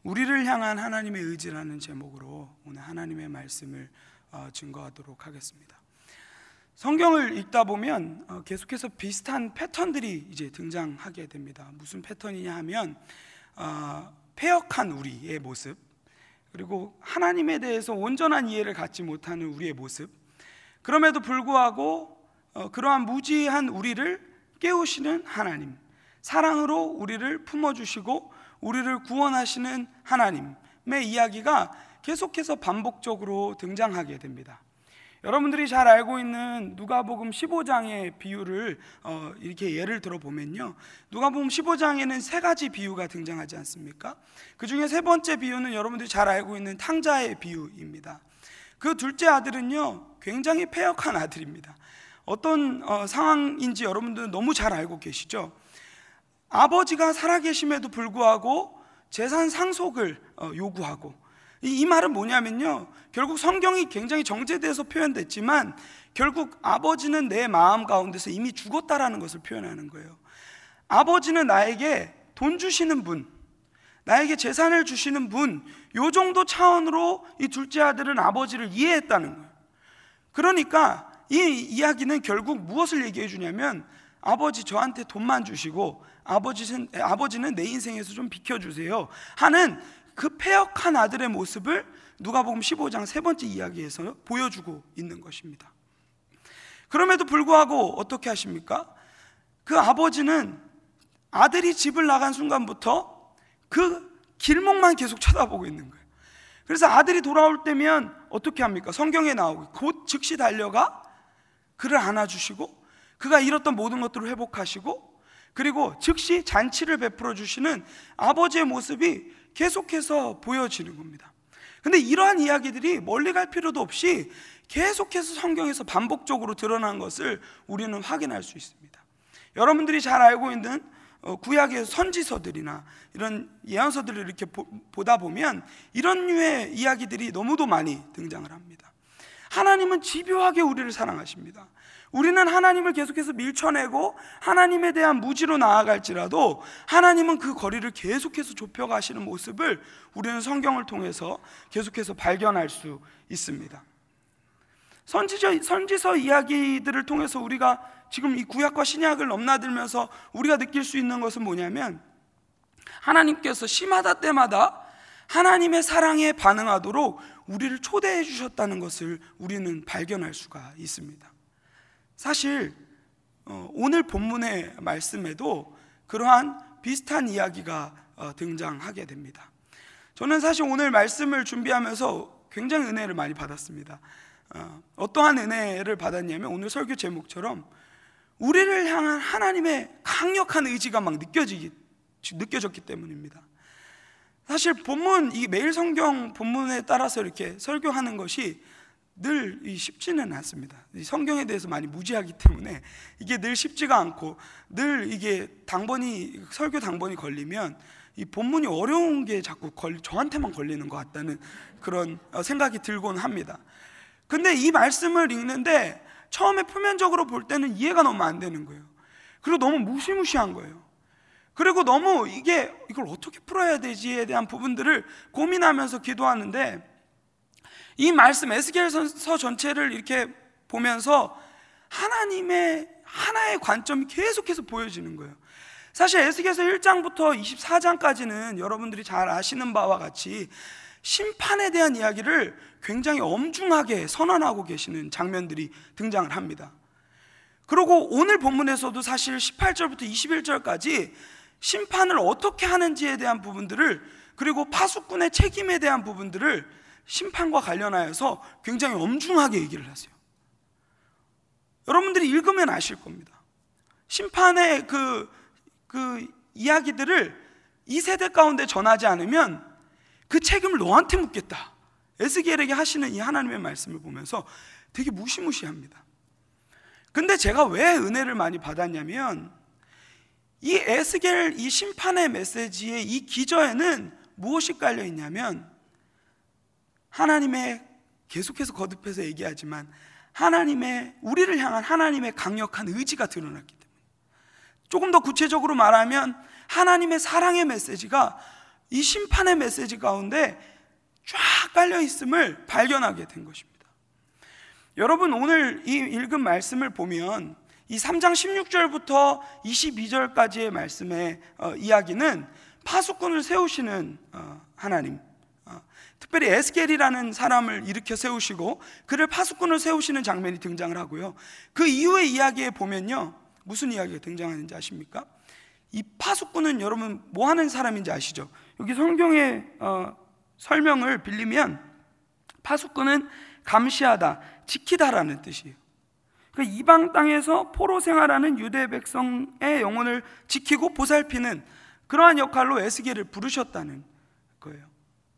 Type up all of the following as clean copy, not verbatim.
우리를 향한 하나님의 의지라는 제목으로 오늘 하나님의 말씀을 증거하도록 하겠습니다. 성경을 읽다 보면 계속해서 비슷한 패턴들이 이제 등장하게 됩니다. 무슨 패턴이냐 하면 패역한 우리의 모습, 그리고 하나님에 대해서 온전한 이해를 갖지 못하는 우리의 모습, 그럼에도 불구하고 그러한 무지한 우리를 깨우시는 하나님, 사랑으로 우리를 품어주시고 우리를 구원하시는 하나님의 이야기가 계속해서 반복적으로 등장하게 됩니다. 여러분들이 잘 알고 있는 누가복음 15장의 비유를 이렇게 예를 들어보면요, 누가복음 15장에는 세 가지 비유가 등장하지 않습니까? 그 중에 세 번째 비유는 여러분들이 잘 알고 있는 탕자의 비유입니다. 그 둘째 아들은요, 굉장히 패역한 아들입니다. 어떤 상황인지 여러분들은 너무 잘 알고 계시죠? 아버지가 살아계심에도 불구하고 재산 상속을 요구하고, 이 말은 뭐냐면요, 결국 성경이 굉장히 정제돼서 표현됐지만 결국 아버지는 내 마음 가운데서 이미 죽었다라는 것을 표현하는 거예요. 아버지는 나에게 돈 주시는 분, 나에게 재산을 주시는 분, 요 정도 차원으로 이 둘째 아들은 아버지를 이해했다는 거예요. 그러니까 이 이야기는 결국 무엇을 얘기해 주냐면, 아버지 저한테 돈만 주시고 아버지는 내 인생에서 좀 비켜주세요 하는 그 패역한 아들의 모습을 누가복음 15장 세 번째 이야기에서 보여주고 있는 것입니다. 그럼에도 불구하고 어떻게 하십니까? 그 아버지는 아들이 집을 나간 순간부터 그 길목만 계속 쳐다보고 있는 거예요. 그래서 아들이 돌아올 때면 어떻게 합니까? 성경에 나오고 곧 즉시 달려가 그를 안아주시고 그가 잃었던 모든 것들을 회복하시고, 그리고 즉시 잔치를 베풀어 주시는 아버지의 모습이 계속해서 보여지는 겁니다. 근데 이러한 이야기들이 멀리 갈 필요도 없이 계속해서 성경에서 반복적으로 드러난 것을 우리는 확인할 수 있습니다. 여러분들이 잘 알고 있는 구약의 선지서들이나 이런 예언서들을 이렇게 보다 보면 이런 류의 이야기들이 너무도 많이 등장을 합니다. 하나님은 집요하게 우리를 사랑하십니다. 우리는 하나님을 계속해서 밀쳐내고 하나님에 대한 무지로 나아갈지라도 하나님은 그 거리를 계속해서 좁혀가시는 모습을 우리는 성경을 통해서 계속해서 발견할 수 있습니다. 선지서 이야기들을 통해서 우리가 지금 이 구약과 신약을 넘나들면서 우리가 느낄 수 있는 것은 뭐냐면, 하나님께서 시마다 때마다 하나님의 사랑에 반응하도록 우리를 초대해 주셨다는 것을 우리는 발견할 수가 있습니다. 사실 오늘 본문의 말씀에도 그러한 비슷한 이야기가 등장하게 됩니다. 저는 사실 오늘 말씀을 준비하면서 굉장히 은혜를 많이 받았습니다. 어떠한 은혜를 받았냐면, 오늘 설교 제목처럼 우리를 향한 하나님의 강력한 의지가 막 느껴졌기 때문입니다. 사실 본문, 이 매일 성경 본문에 따라서 이렇게 설교하는 것이 늘 쉽지는 않습니다. 성경에 대해서 많이 무지하기 때문에 이게 늘 쉽지가 않고, 늘 이게 설교 당번이 걸리면 이 본문이 어려운 게 자꾸 저한테만 걸리는 것 같다는 그런 생각이 들곤 합니다. 근데 이 말씀을 읽는데 처음에 표면적으로 볼 때는 이해가 너무 안 되는 거예요. 그리고 너무 무시무시한 거예요. 그리고 너무 이걸 어떻게 풀어야 되지에 대한 부분들을 고민하면서 기도하는데, 이 말씀 에스겔서 전체를 이렇게 보면서 하나님의 하나의 관점이 계속해서 보여지는 거예요. 사실 에스겔서 1장부터 24장까지는 여러분들이 잘 아시는 바와 같이 심판에 대한 이야기를 굉장히 엄중하게 선언하고 계시는 장면들이 등장을 합니다. 그리고 오늘 본문에서도 사실 18절부터 21절까지 심판을 어떻게 하는지에 대한 부분들을, 그리고 파수꾼의 책임에 대한 부분들을 심판과 관련하여서 굉장히 엄중하게 얘기를 하세요. 여러분들이 읽으면 아실 겁니다. 심판의 그 이야기들을 이 세대 가운데 전하지 않으면 그 책임을 너한테 묻겠다, 에스겔에게 하시는 이 하나님의 말씀을 보면서 되게 무시무시합니다. 근데 제가 왜 은혜를 많이 받았냐면, 이 에스겔 이 심판의 메시지의 이 기저에는 무엇이 깔려 있냐면, 하나님의, 계속해서 거듭해서 얘기하지만 우리를 향한 하나님의 강력한 의지가 드러났기 때문에, 조금 더 구체적으로 말하면 하나님의 사랑의 메시지가 이 심판의 메시지 가운데 쫙 깔려 있음을 발견하게 된 것입니다. 여러분, 오늘 이 읽은 말씀을 보면 이 3장 16절부터 22절까지의 말씀의 이야기는 파수꾼을 세우시는 하나님, 특별히 에스겔이라는 사람을 일으켜 세우시고 그를 파수꾼을 세우시는 장면이 등장을 하고요. 그 이후의 이야기에 보면요, 무슨 이야기가 등장하는지 아십니까? 이 파수꾼은 여러분 뭐 하는 사람인지 아시죠? 여기 성경의 설명을 빌리면 파수꾼은 감시하다, 지키다라는 뜻이에요. 그러니까 이방 땅에서 포로 생활하는 유대 백성의 영혼을 지키고 보살피는 그러한 역할로 에스겔을 부르셨다는 거예요.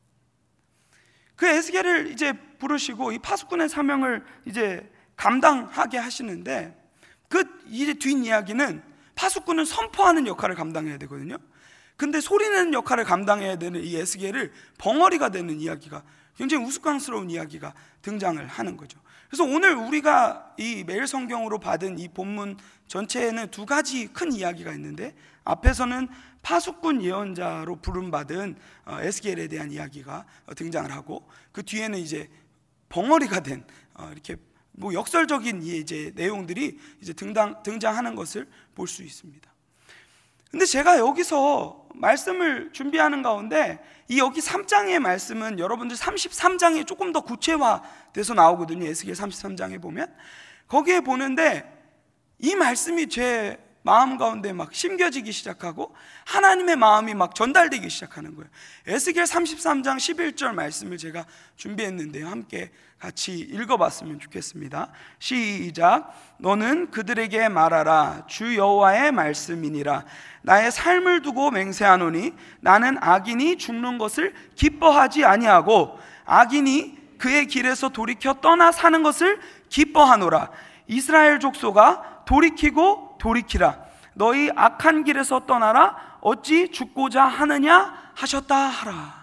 그 에스겔을 이제 부르시고 이 파수꾼의 사명을 이제 감당하게 하시는데, 그 이제 뒷이야기는 파수꾼은 선포하는 역할을 감당해야 되거든요. 근데 소리내는 역할을 감당해야 되는 이 에스겔을 벙어리가 되는 이야기가, 굉장히 우스꽝스러운 이야기가 등장을 하는 거죠. 그래서 오늘 우리가 이 매일 성경으로 받은 이 본문 전체에는 두 가지 큰 이야기가 있는데, 앞에서는 파수꾼 예언자로 부름받은 에스겔에 대한 이야기가 등장을 하고, 그 뒤에는 이제 벙어리가 된 이렇게 뭐 역설적인 이제 내용들이 이제 등장하는 것을 볼 수 있습니다. 근데 제가 여기서 말씀을 준비하는 가운데 이 여기 3장의 말씀은 여러분들 33장에 조금 더 구체화돼서 나오거든요. 에스겔 33장에 보면 거기에 보는데 이 말씀이 제 마음 가운데 막 심겨지기 시작하고 하나님의 마음이 막 전달되기 시작하는 거예요. 에스겔 33장 11절 말씀을 제가 준비했는데요, 함께 같이 읽어봤으면 좋겠습니다. 시작. 너는 그들에게 말하라. 주 여호와의 말씀이니라. 나의 삶을 두고 맹세하노니 나는 악인이 죽는 것을 기뻐하지 아니하고 악인이 그의 길에서 돌이켜 떠나 사는 것을 기뻐하노라. 이스라엘 족속아, 돌이키고 돌이키라. 너희 악한 길에서 떠나라. 어찌 죽고자 하느냐 하셨다 하라.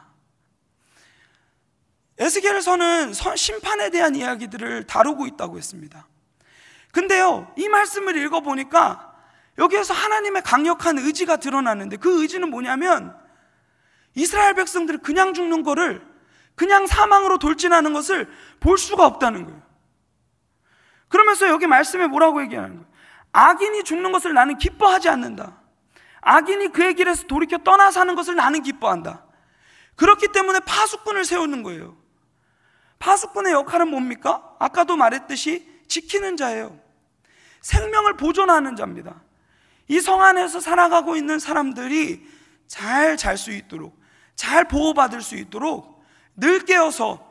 에스겔서는 심판에 대한 이야기들을 다루고 있다고 했습니다. 근데요, 이 말씀을 읽어보니까 여기에서 하나님의 강력한 의지가 드러나는데, 그 의지는 뭐냐면 이스라엘 백성들이 그냥 죽는 거를, 그냥 사망으로 돌진하는 것을 볼 수가 없다는 거예요. 그러면서 여기 말씀에 뭐라고 얘기하는 거예요? 악인이 죽는 것을 나는 기뻐하지 않는다. 악인이 그의 길에서 돌이켜 떠나 사는 것을 나는 기뻐한다. 그렇기 때문에 파수꾼을 세우는 거예요. 파수꾼의 역할은 뭡니까? 아까도 말했듯이 지키는 자예요. 생명을 보존하는 자입니다. 이 성 안에서 살아가고 있는 사람들이 잘 잘 수 있도록, 잘 보호받을 수 있도록 늘 깨어서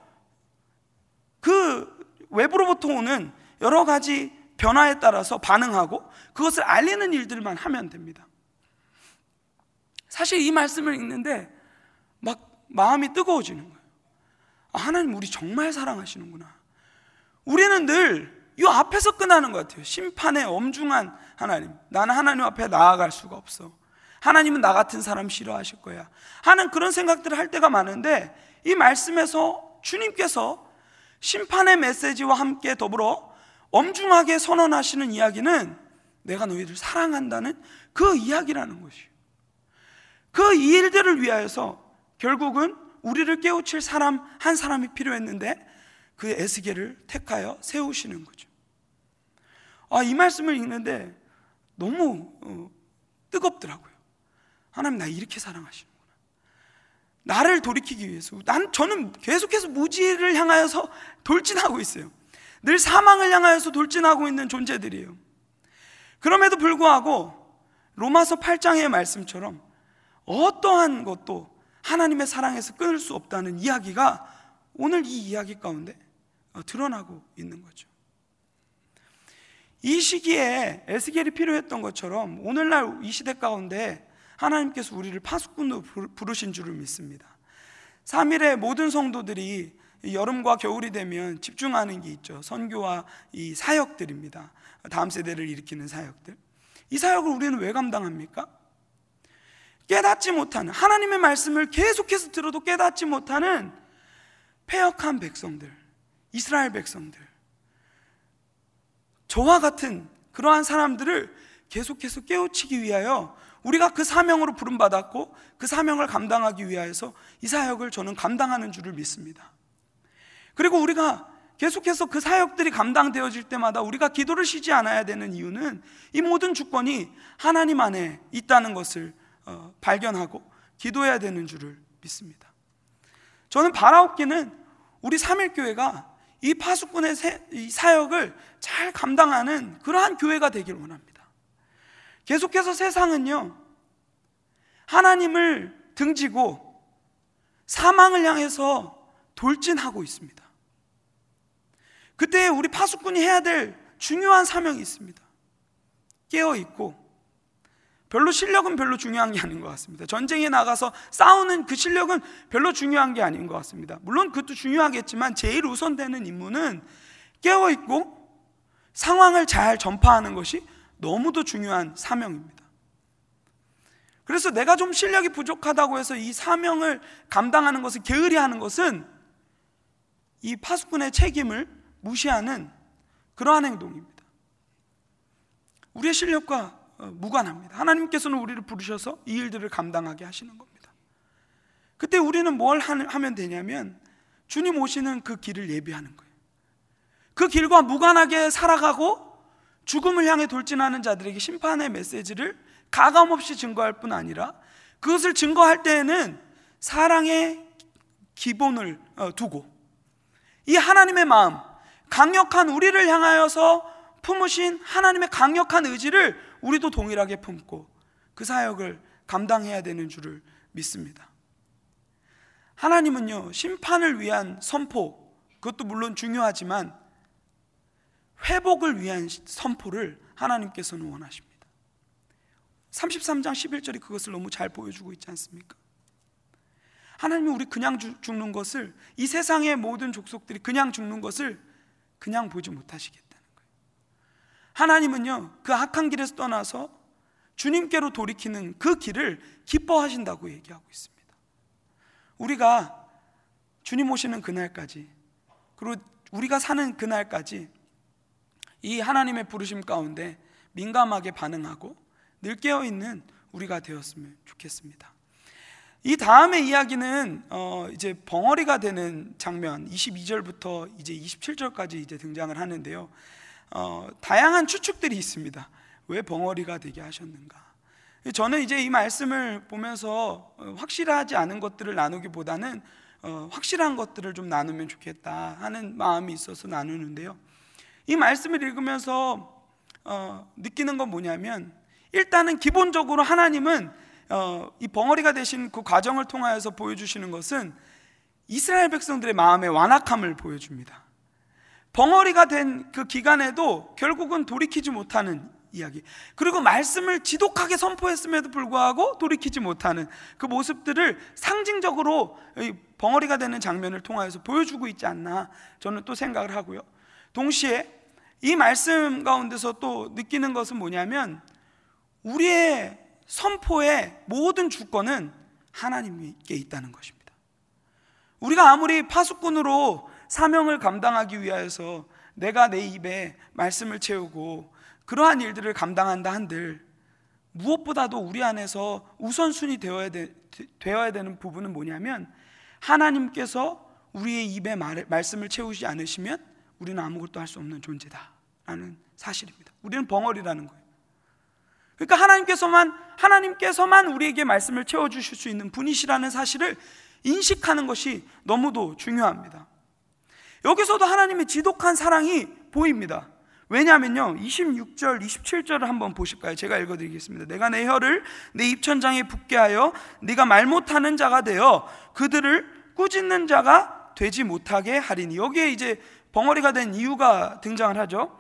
그 외부로부터 오는 여러 가지 변화에 따라서 반응하고 그것을 알리는 일들만 하면 됩니다. 사실 이 말씀을 읽는데 막 마음이 뜨거워지는 거예요. 아, 하나님 우리 정말 사랑하시는구나. 우리는 늘 이 앞에서 끝나는 것 같아요. 심판의 엄중한 하나님, 나는 하나님 앞에 나아갈 수가 없어, 하나님은 나 같은 사람 싫어하실 거야 하는 그런 생각들을 할 때가 많은데, 이 말씀에서 주님께서 심판의 메시지와 함께 더불어 엄중하게 선언하시는 이야기는 내가 너희들 사랑한다는 그 이야기라는 것이에요. 그 일들을 위하여서 결국은 우리를 깨우칠 사람 한 사람이 필요했는데 그 에스겔을 택하여 세우시는 거죠. 이 말씀을 읽는데 너무 뜨겁더라고요. 하나님 나 이렇게 사랑하시는구나. 나를 돌이키기 위해서 저는 계속해서 무지를 향하여서 돌진하고 있어요. 늘 사망을 향하여서 돌진하고 있는 존재들이에요. 그럼에도 불구하고 로마서 8장의 말씀처럼 어떠한 것도 하나님의 사랑에서 끊을 수 없다는 이야기가 오늘 이 이야기 가운데 드러나고 있는 거죠. 이 시기에 에스겔이 필요했던 것처럼 오늘날 이 시대 가운데 하나님께서 우리를 파수꾼으로 부르신 줄을 믿습니다. 3일에 모든 성도들이 여름과 겨울이 되면 집중하는 게 있죠. 선교와 이 사역들입니다. 다음 세대를 일으키는 사역들. 이 사역을 우리는 왜 감당합니까? 깨닫지 못하는, 하나님의 말씀을 계속해서 들어도 깨닫지 못하는 패역한 백성들, 이스라엘 백성들, 저와 같은 그러한 사람들을 계속해서 깨우치기 위하여 우리가 그 사명으로 부름받았고 그 사명을 감당하기 위하여서 이 사역을 저는 감당하는 줄을 믿습니다. 그리고 우리가 계속해서 그 사역들이 감당되어질 때마다 우리가 기도를 쉬지 않아야 되는 이유는 이 모든 주권이 하나님 안에 있다는 것을 발견하고 기도해야 되는 줄을 믿습니다. 저는 바라옵기는 우리 삼일교회가 이 파수꾼의 이 사역을 잘 감당하는 그러한 교회가 되길 원합니다. 계속해서 세상은요, 하나님을 등지고 사망을 향해서 돌진하고 있습니다. 그때 우리 파수꾼이 해야 될 중요한 사명이 있습니다. 깨어있고, 별로 실력은 별로 중요한 게 아닌 것 같습니다. 전쟁에 나가서 싸우는 그 실력은 별로 중요한 게 아닌 것 같습니다. 물론 그것도 중요하겠지만 제일 우선되는 임무는 깨어있고 상황을 잘 전파하는 것이 너무도 중요한 사명입니다. 그래서 내가 좀 실력이 부족하다고 해서 이 사명을 감당하는 것을 게으리하는 것은 이 파수꾼의 책임을 무시하는 그러한 행동입니다. 우리의 실력과 무관합니다. 하나님께서는 우리를 부르셔서 이 일들을 감당하게 하시는 겁니다. 그때 우리는 뭘 하면 되냐면 주님 오시는 그 길을 예비하는 거예요. 그 길과 무관하게 살아가고 죽음을 향해 돌진하는 자들에게 심판의 메시지를 가감없이 증거할 뿐 아니라 그것을 증거할 때에는 사랑의 기본을 두고 이 하나님의 마음, 강력한 우리를 향하여서 품으신 하나님의 강력한 의지를 우리도 동일하게 품고 그 사역을 감당해야 되는 줄을 믿습니다. 하나님은요, 심판을 위한 선포, 그것도 물론 중요하지만 회복을 위한 선포를 하나님께서는 원하십니다. 33장 11절이 그것을 너무 잘 보여주고 있지 않습니까? 하나님은 우리 그냥 죽는 것을, 이 세상의 모든 족속들이 그냥 죽는 것을 그냥 보지 못하시겠다는 거예요. 하나님은요, 그 악한 길에서 떠나서 주님께로 돌이키는 그 길을 기뻐하신다고 얘기하고 있습니다. 우리가 주님 오시는 그날까지, 그리고 우리가 사는 그날까지 이 하나님의 부르심 가운데 민감하게 반응하고 늘 깨어있는 우리가 되었으면 좋겠습니다. 이 다음의 이야기는 이제 벙어리가 되는 장면, 22절부터 이제 27절까지 이제 등장을 하는데요. 다양한 추측들이 있습니다. 왜 벙어리가 되게 하셨는가? 저는 이제 이 말씀을 보면서 확실하지 않은 것들을 나누기보다는 확실한 것들을 좀 나누면 좋겠다 하는 마음이 있어서 나누는데요. 이 말씀을 읽으면서 느끼는 건 뭐냐면, 일단은 기본적으로 하나님은 이 벙어리가 되신 그 과정을 통하여서 보여주시는 것은 이스라엘 백성들의 마음의 완악함을 보여줍니다. 벙어리가 된 그 기간에도 결국은 돌이키지 못하는 이야기, 그리고 말씀을 지독하게 선포했음에도 불구하고 돌이키지 못하는 그 모습들을 상징적으로 이 벙어리가 되는 장면을 통하여서 보여주고 있지 않나 저는 또 생각을 하고요. 동시에 이 말씀 가운데서 또 느끼는 것은 뭐냐면, 우리의 선포의 모든 주권은 하나님께 있다는 것입니다. 우리가 아무리 파수꾼으로 사명을 감당하기 위하여서 내가 내 입에 말씀을 채우고 그러한 일들을 감당한다 한들, 무엇보다도 우리 안에서 우선순위 되어야 되는 부분은 뭐냐면, 하나님께서 우리의 입에 말씀을 채우지 않으시면 우리는 아무것도 할 수 없는 존재다라는 사실입니다. 우리는 벙어리라는 거예요. 그러니까 하나님께서만 우리에게 말씀을 채워주실 수 있는 분이시라는 사실을 인식하는 것이 너무도 중요합니다. 여기서도 하나님의 지독한 사랑이 보입니다. 왜냐하면요, 26절, 27절을 한번 보실까요? 제가 읽어드리겠습니다. 내가 내 혀를 내 입천장에 붙게 하여 네가 말 못하는 자가 되어 그들을 꾸짖는 자가 되지 못하게 하리니. 여기에 이제 벙어리가 된 이유가 등장을 하죠.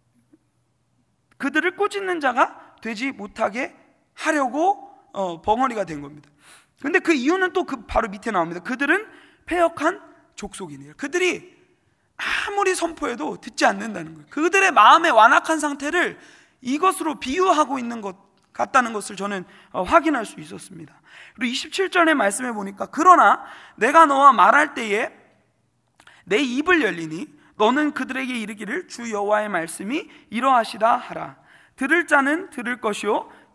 그들을 꾸짖는 자가 되지 못하게 하려고 벙어리가 된 겁니다. 근데 그 이유는 또 그 바로 밑에 나옵니다. 그들은 패역한 족속이네요. 그들이 아무리 선포해도 듣지 않는다는 거예요. 그들의 마음의 완악한 상태를 이것으로 비유하고 있는 것 같다는 것을 저는 확인할 수 있었습니다. 그리고 27절의 말씀에 보니까, 그러나 내가 너와 말할 때에 내 입을 열리니 너는 그들에게 이르기를 주 여호와의 말씀이 이러하시다 하라. 들을 자는 들을 것이요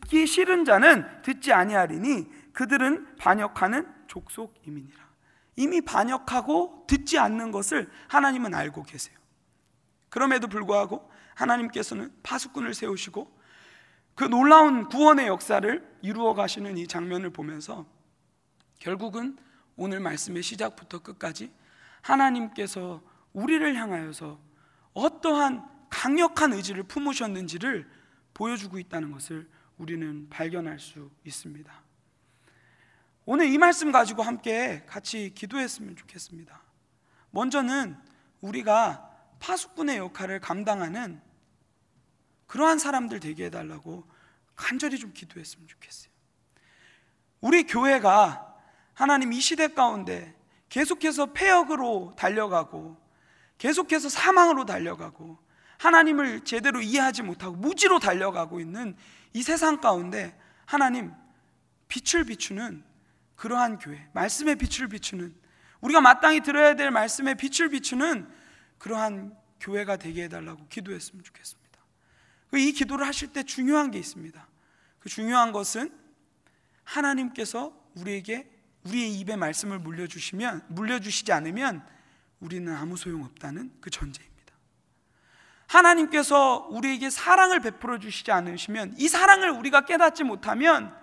듣기 싫은 자는 듣지 아니하리니 그들은 반역하는 족속임이니라. 이미 반역하고 듣지 않는 것을 하나님은 알고 계세요. 그럼에도 불구하고 하나님께서는 파수꾼을 세우시고 그 놀라운 구원의 역사를 이루어 가시는 이 장면을 보면서 결국은 오늘 말씀의 시작부터 끝까지 하나님께서 우리를 향하여서 어떠한 강력한 의지를 품으셨는지를 보여주고 있다는 것을 우리는 발견할 수 있습니다. 오늘 이 말씀 가지고 함께 같이 기도했으면 좋겠습니다. 먼저는 우리가 파수꾼의 역할을 감당하는 그러한 사람들 되게 해달라고 간절히 좀 기도했으면 좋겠어요. 우리 교회가 하나님 이 시대 가운데 계속해서 폐역으로 달려가고 계속해서 사망으로 달려가고 하나님을 제대로 이해하지 못하고 무지로 달려가고 있는 이 세상 가운데 하나님 빛을 비추는 그러한 교회, 말씀의 빛을 비추는, 우리가 마땅히 들어야 될 말씀의 빛을 비추는 그러한 교회가 되게 해달라고 기도했으면 좋겠습니다. 이 기도를 하실 때 중요한 게 있습니다. 그 중요한 것은 하나님께서 우리에게 우리의 입에 말씀을 물려주시지 않으면 우리는 아무 소용없다는 그 전제입니다. 하나님께서 우리에게 사랑을 베풀어 주시지 않으시면, 이 사랑을 우리가 깨닫지 못하면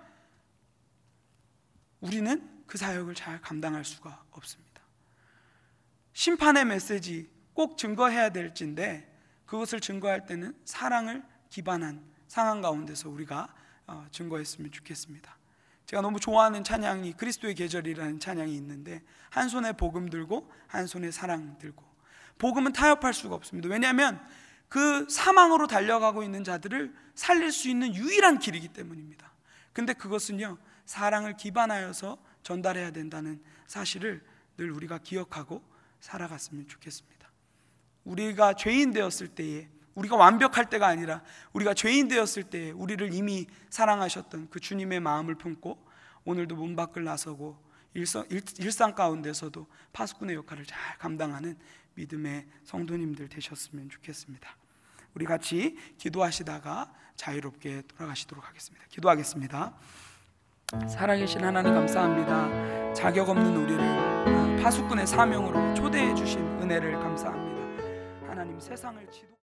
우리는 그 사역을 잘 감당할 수가 없습니다. 심판의 메시지 꼭 증거해야 될진데 그것을 증거할 때는 사랑을 기반한 상황 가운데서 우리가 증거했으면 좋겠습니다. 제가 너무 좋아하는 찬양이 그리스도의 계절이라는 찬양이 있는데, 한 손에 복음 들고 한 손에 사랑 들고, 복음은 타협할 수가 없습니다. 왜냐하면 그 사망으로 달려가고 있는 자들을 살릴 수 있는 유일한 길이기 때문입니다. 근데 그것은요, 사랑을 기반하여서 전달해야 된다는 사실을 늘 우리가 기억하고 살아갔으면 좋겠습니다. 우리가 죄인 되었을 때에, 우리가 완벽할 때가 아니라 우리가 죄인 되었을 때에 우리를 이미 사랑하셨던 그 주님의 마음을 품고 오늘도 문 밖을 나서고 일상 가운데서도 파수꾼의 역할을 잘 감당하는 믿음의 성도님들 되셨으면 좋겠습니다. 우리 같이 기도하시다가 자유롭게 돌아가시도록 하겠습니다. 기도하겠습니다. 살아계신 하나님 감사합니다. 자격 없는 우리를 파수꾼의 사명으로 초대해 주신 은혜를 감사합니다. 하나님, 세상을